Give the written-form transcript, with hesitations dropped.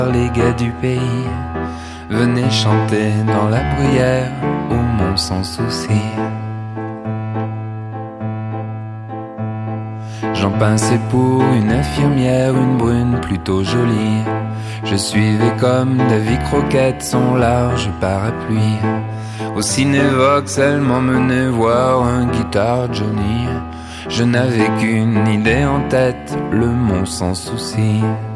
Les gars du pays venaient chanter dans la bruyère au Mont sans souci. J'en pinçais pour une infirmière, une brune plutôt jolie. Je suivais comme Davy Croquette son large parapluie. Au Cinévox, elle m'emmenait voir un guitare Johnny. Je n'avais qu'une idée en tête, le Mont sans souci.